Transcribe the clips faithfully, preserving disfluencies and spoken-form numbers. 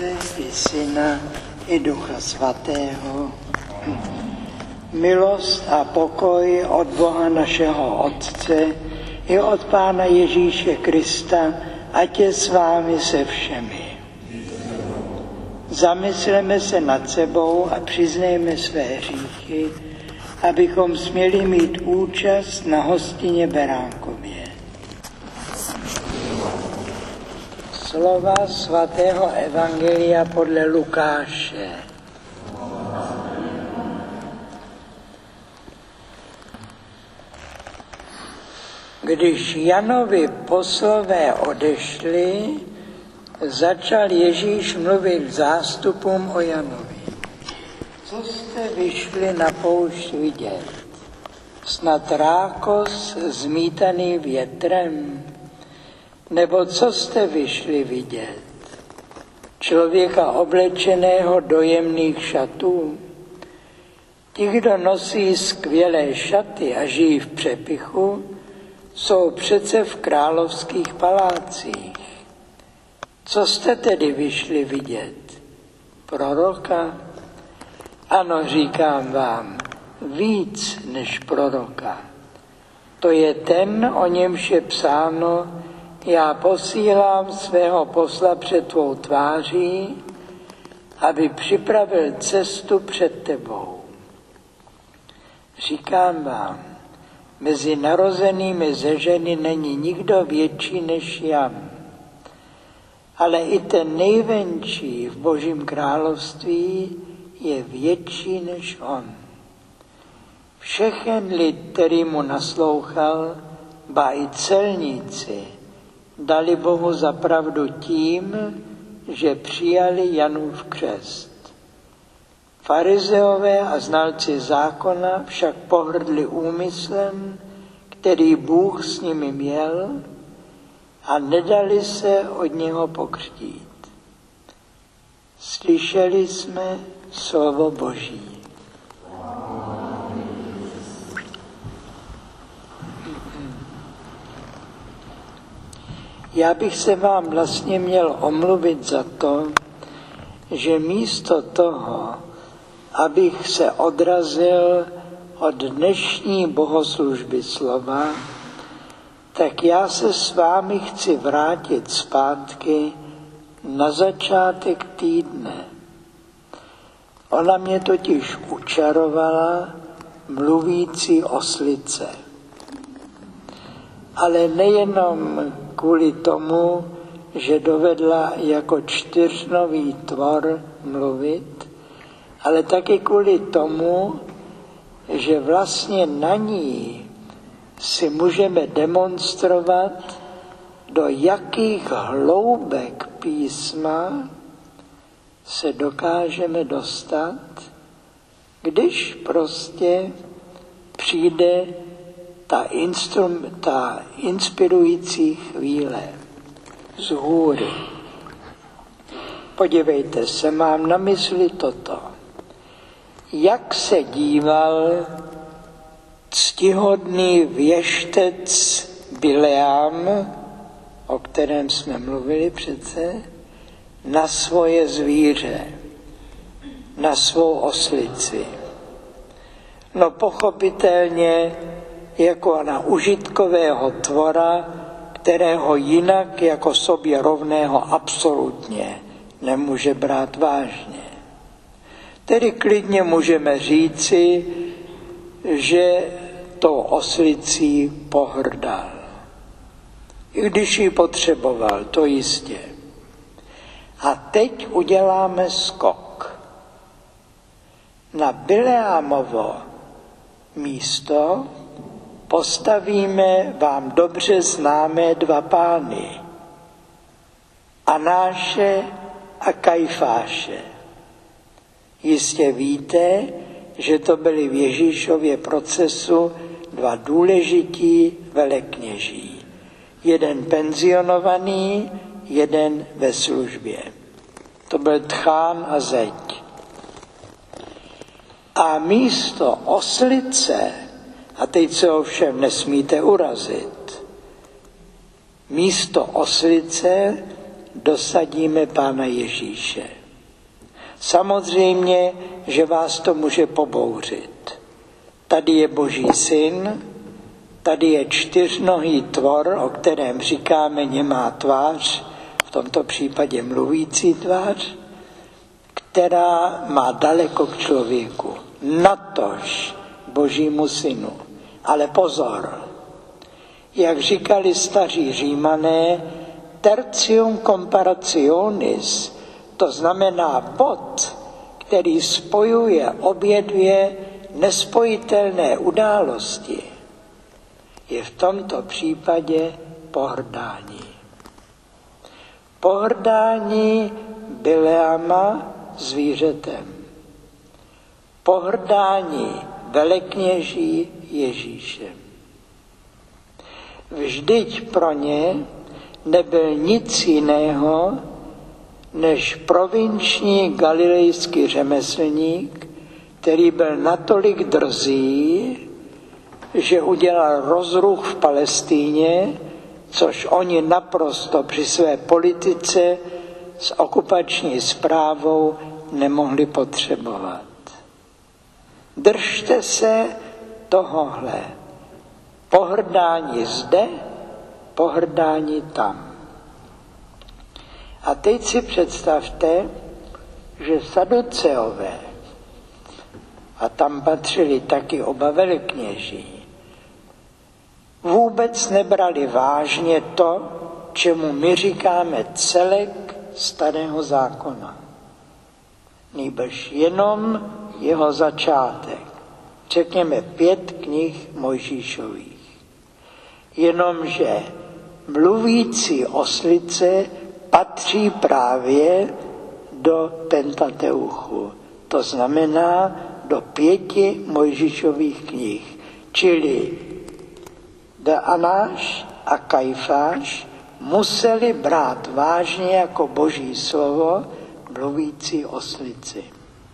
Otce i Syna i Ducha Svatého. Milost a pokoj od Boha našeho Otce i od Pána Ježíše Krista, ať je s vámi se všemi. Zamysleme se nad sebou a přiznejme své hříchy, abychom směli mít účast na hostině Beránkově. Slova svatého evangelia podle Lukáše. Když Janovi poslové odešli, začal Ježíš mluvit zástupům o Janovi. Co jste vyšli na poušť vidět? Snad rákos zmítaný větrem? Nebo co jste vyšli vidět? Člověka oblečeného do jemných šatů? Ti, kdo nosí skvělé šaty a žijí v přepichu, jsou přece v královských palácích. Co jste tedy vyšli vidět? Proroka? Ano, říkám vám, víc než proroka. To je ten, o němž je psáno: já posílám svého posla před tvou tváří, aby připravil cestu před tebou. Říkám vám, mezi narozenými ze ženy není nikdo větší než Jan. Ale i ten nejvenčí v Božím království je větší než on. Všechen lid, který mu naslouchal, ba i celníci, dali Bohu za pravdu tím, že přijali Janův křest. Farizeové a znalci zákona však pohrdli úmyslem, který Bůh s nimi měl, a nedali se od něho pokřtít. Slyšeli jsme slovo Boží. Já bych se vám vlastně měl omluvit za to, že místo toho, abych se odrazil od dnešní bohoslužby slova, tak já se s vámi chci vrátit zpátky na začátek týdne. Ona mě totiž učarovala mluvící oslice. Ale nejenom kvůli tomu, že dovedla jako čtyřnový tvor mluvit, ale taky kvůli tomu, že vlastně na ní si můžeme demonstrovat, do jakých hloubek písma se dokážeme dostat, když prostě přijde ta, instrum, ta inspirující chvíle z hůry. Podívejte se, mám na mysli toto. Jak se díval ctihodný věštec Bileam, o kterém jsme mluvili přece, na svoje zvíře, na svou oslici. No pochopitelně jako na užitkového tvora, kterého jinak jako sobě rovného absolutně nemůže brát vážně. Tedy klidně můžeme říci, že tou oslicí pohrdal. I když ji potřeboval, to jistě. A teď uděláme skok. Na Bileamovo místo postavíme vám dobře známé dva pány, Anáše a Kajfáše. Jistě víte, že to byli v Ježíšově procesu dva důležití velekněží. Jeden penzionovaný, jeden ve službě. To byl tchán a zeď. A místo oslice, a teď se ovšem nesmíte urazit, místo oslice dosadíme Pána Ježíše. Samozřejmě, že vás to může pobouřit. Tady je Boží syn, tady je čtyřnohý tvor, o kterém říkáme němá tvář, v tomto případě mluvící tvář, která má daleko k člověku, natož Božímu synu. Ale pozor, jak říkali staří Římané, tertium comparationis, to znamená bod, který spojuje obě dvě nespojitelné události, je v tomto případě pohrdání. Pohrdání Bileama zvířetem. Pohrdání velekněží Ježíšem. Vždyť pro ně nebyl nic jiného, než provinční galilejský řemeslník, který byl natolik drzý, že udělal rozruch v Palestíně, což oni naprosto při své politice s okupační správou nemohli potřebovat. Držte se tohohle. Pohrdání zde, pohrdání tam. A teď si představte, že Saduceové, a tam patřili taky oba velekněží, vůbec nebrali vážně to, čemu my říkáme celek starého zákona. Nýbrž jenom jeho začátek. Řekněme pět knih Mojžíšových. Jenomže mluvící oslice patří právě do Pentateuchu. To znamená do pěti Mojžíšových knih. Čili Anáš a Kajfáš museli brát vážně jako Boží slovo mluvící oslici.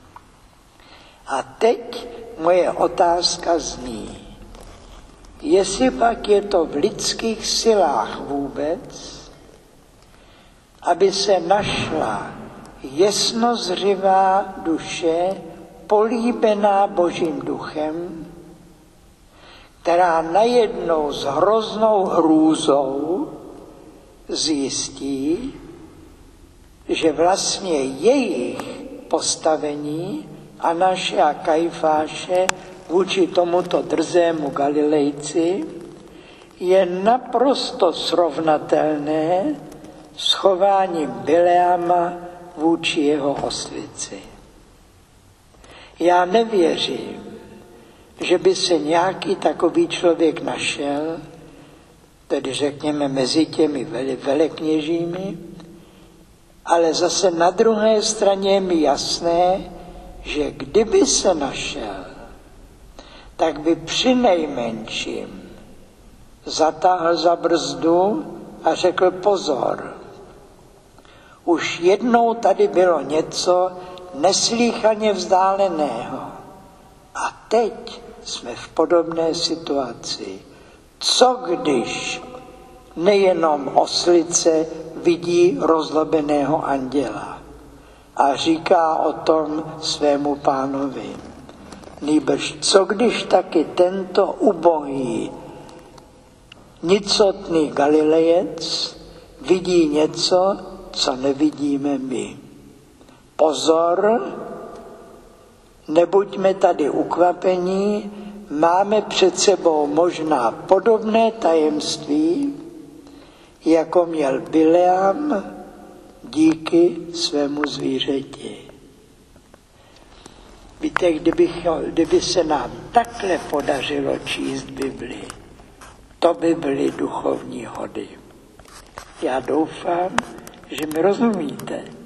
A teď moje otázka zní, jestli pak je to v lidských silách vůbec, aby se našla jasnozřivá duše, políbená Božím duchem, která najednou s hroznou hrůzou zjistí, že vlastně jejich postavení Anáše a Kajfáše vůči tomuto drzému Galilejci je naprosto srovnatelné s chováním Bileama vůči jeho oslici. Já nevěřím, že by se nějaký takový člověk našel, tedy řekněme mezi těmi velekněžími, ale zase na druhé straně je mi jasné, že kdyby se našel, tak by přinejmenším zatáhl za brzdu a řekl pozor. Už jednou tady bylo něco neslýchaně vzdáleného. A teď jsme v podobné situaci. Co když nejenom oslice vidí rozlobeného anděla a říká o tom svému pánovi. Nýbrž co když taky tento ubohý, nicotný Galilejec vidí něco, co nevidíme my. Pozor, nebuďme tady ukvapení, máme před sebou možná podobné tajemství, jako měl Bileam díky svému zvířeti. Víte, kdyby, kdyby se nám takhle podařilo číst Bibli, to by byly duchovní hody. Já doufám, že mi rozumíte.